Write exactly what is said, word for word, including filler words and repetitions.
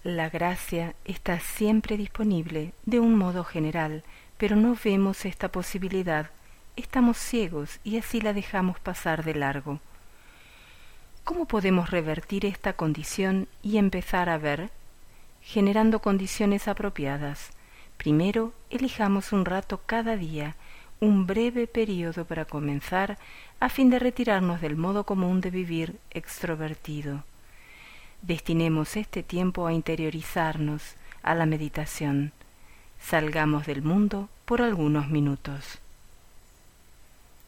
La gracia está siempre disponible de un modo general, pero no vemos esta posibilidad, estamos ciegos y así la dejamos pasar de largo. ¿Cómo podemos revertir esta condición y empezar a ver? Generando condiciones apropiadas. Primero, elijamos un rato cada día, un breve periodo para comenzar, a fin de retirarnos del modo común de vivir extrovertido. Destinemos este tiempo a interiorizarnos, a la meditación. Salgamos del mundo por algunos minutos.